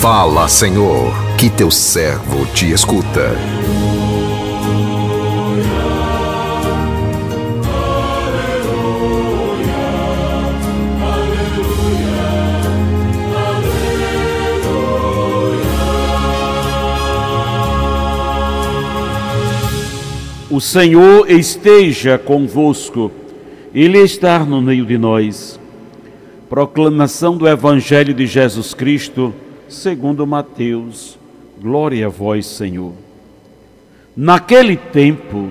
Fala, Senhor, que teu servo te escuta. O Senhor esteja convosco, Ele está no meio de nós. Proclamação do Evangelho de Jesus Cristo, segundo Mateus. Glória a vós, Senhor. Naquele tempo,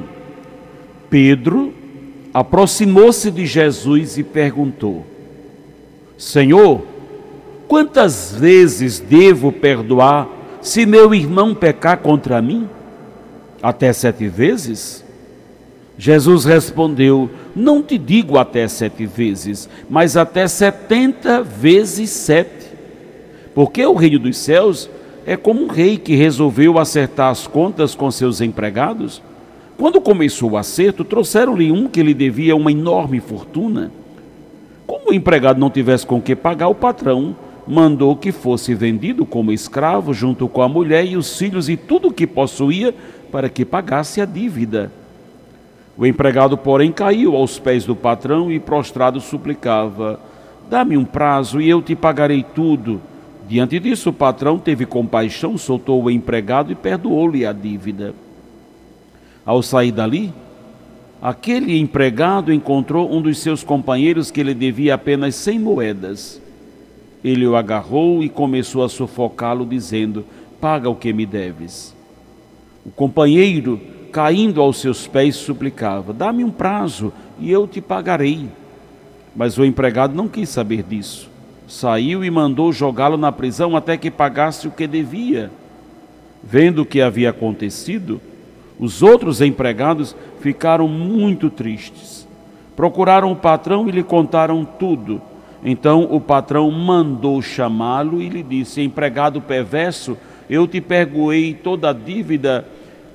Pedro aproximou-se de Jesus e perguntou: Senhor, quantas vezes devo perdoar se meu irmão pecar contra mim? Até 7 vezes? Jesus respondeu: não te digo até 7 vezes, mas até 70 vezes 7. Porque o reino dos céus é como um rei que resolveu acertar as contas com seus empregados. Quando começou o acerto, trouxeram-lhe um que lhe devia uma enorme fortuna. Como o empregado não tivesse com que pagar, o patrão mandou que fosse vendido como escravo junto com a mulher e os filhos e tudo o que possuía, para que pagasse a dívida. O empregado, porém, caiu aos pés do patrão e prostrado suplicava: dá-me um prazo e eu te pagarei tudo. Diante disso, o patrão teve compaixão, soltou o empregado e perdoou-lhe a dívida. Ao sair dali, aquele empregado encontrou um dos seus companheiros que lhe devia apenas 100 moedas. Ele o agarrou e começou a sufocá-lo, dizendo: paga o que me deves. O companheiro, caindo aos seus pés, suplicava: dá-me um prazo e eu te pagarei. Mas o empregado não quis saber disso. Saiu e mandou jogá-lo na prisão até que pagasse o que devia. Vendo o que havia acontecido, os outros empregados ficaram muito tristes. Procuraram o patrão e lhe contaram tudo. Então o patrão mandou chamá-lo e lhe disse: empregado perverso, eu te perdoei toda a dívida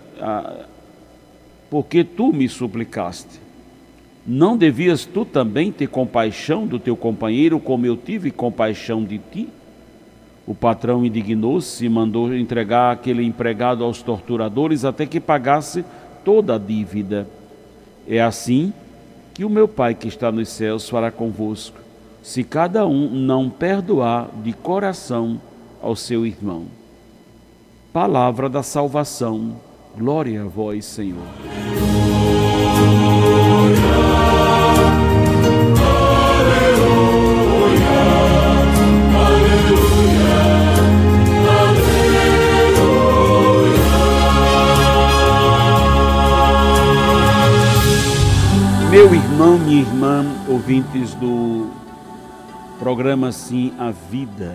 porque tu me suplicaste. Não devias tu também ter compaixão do teu companheiro como eu tive compaixão de ti? O patrão indignou-se e mandou entregar aquele empregado aos torturadores até que pagasse toda a dívida. É assim que o meu Pai que está nos céus fará convosco, se cada um não perdoar de coração ao seu irmão. Palavra da salvação. Glória a vós, Senhor. Meu irmão, minha irmã, ouvintes do programa Sim a Vida,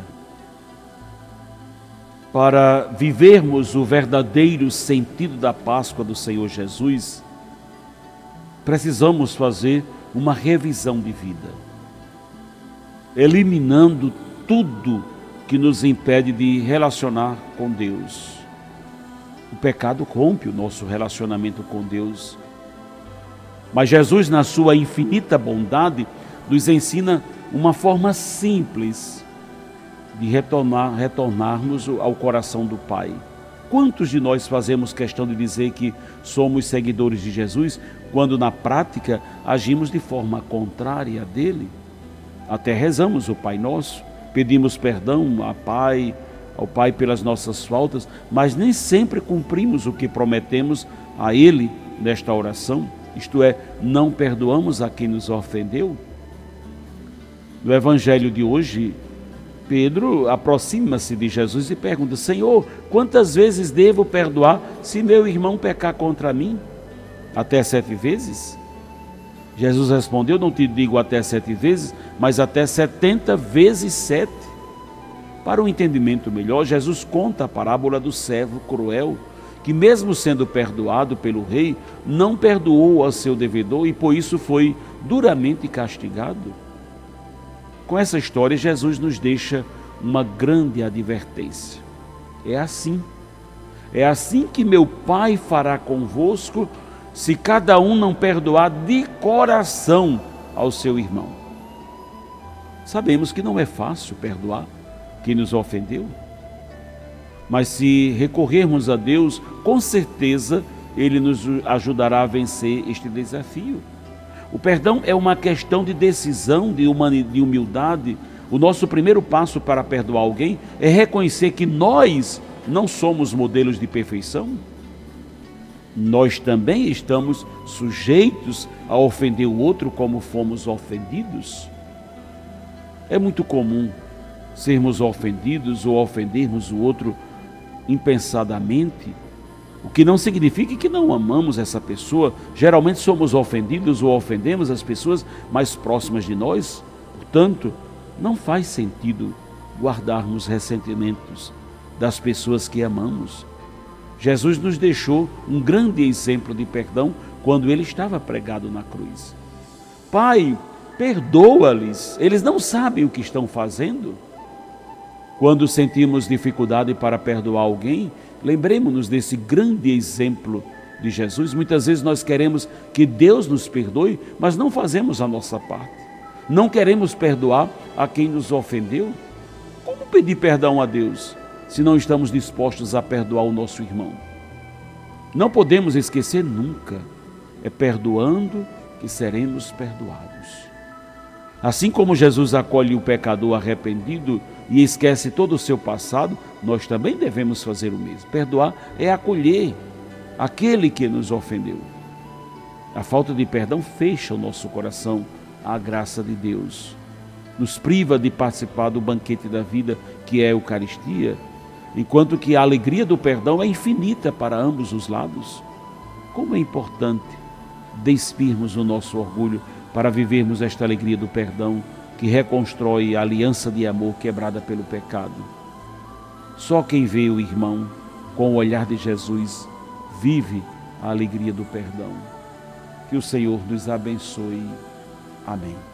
para vivermos o verdadeiro sentido da Páscoa do Senhor Jesus, precisamos fazer uma revisão de vida, eliminando tudo que nos impede de relacionar com Deus. O pecado rompe o nosso relacionamento com Deus, mas Jesus, na sua infinita bondade, nos ensina uma forma simples de retornarmos ao coração do Pai. Quantos de nós fazemos questão de dizer que somos seguidores de Jesus, quando na prática agimos de forma contrária a dele? Até rezamos o Pai Nosso, pedimos perdão ao Pai pelas nossas faltas, mas nem sempre cumprimos o que prometemos a Ele nesta oração, isto é, não perdoamos a quem nos ofendeu. No Evangelho de hoje, Pedro aproxima-se de Jesus e pergunta: Senhor, quantas vezes devo perdoar se meu irmão pecar contra mim? Até 7 vezes? Jesus respondeu: não te digo até 7 vezes, mas até 70 vezes 7. Para um entendimento melhor, Jesus conta a parábola do servo cruel, que mesmo sendo perdoado pelo rei, não perdoou ao seu devedor e por isso foi duramente castigado. Com essa história, Jesus nos deixa uma grande advertência. É assim que meu Pai fará convosco, se cada um não perdoar de coração ao seu irmão. Sabemos que não é fácil perdoar quem nos ofendeu. Mas se recorrermos a Deus, com certeza Ele nos ajudará a vencer este desafio. O perdão é uma questão de decisão, de humildade. O nosso primeiro passo para perdoar alguém é reconhecer que nós não somos modelos de perfeição. Nós também estamos sujeitos a ofender o outro como fomos ofendidos. É muito comum sermos ofendidos ou ofendermos o outro impensadamente, o que não significa que não amamos essa pessoa. Geralmente somos ofendidos ou ofendemos as pessoas mais próximas de nós. Portanto, não faz sentido guardarmos ressentimentos das pessoas que amamos. Jesus nos deixou um grande exemplo de perdão quando ele estava pregado na cruz. Pai, perdoa-lhes, eles não sabem o que estão fazendo. Quando sentimos dificuldade para perdoar alguém, lembremos-nos desse grande exemplo de Jesus. Muitas vezes nós queremos que Deus nos perdoe, mas não fazemos a nossa parte. Não queremos perdoar a quem nos ofendeu. Como pedir perdão a Deus se não estamos dispostos a perdoar o nosso irmão? Não podemos esquecer nunca, é perdoando que seremos perdoados. Assim como Jesus acolhe o pecador arrependido e esquece todo o seu passado, nós também devemos fazer o mesmo. Perdoar é acolher aquele que nos ofendeu. A falta de perdão fecha o nosso coração à graça de Deus. Nos priva de participar do banquete da vida, que é a Eucaristia, enquanto que a alegria do perdão é infinita para ambos os lados. Como é importante despirmos o nosso orgulho para vivermos esta alegria do perdão que reconstrói a aliança de amor quebrada pelo pecado. Só quem vê o irmão com o olhar de Jesus vive a alegria do perdão. Que o Senhor nos abençoe. Amém.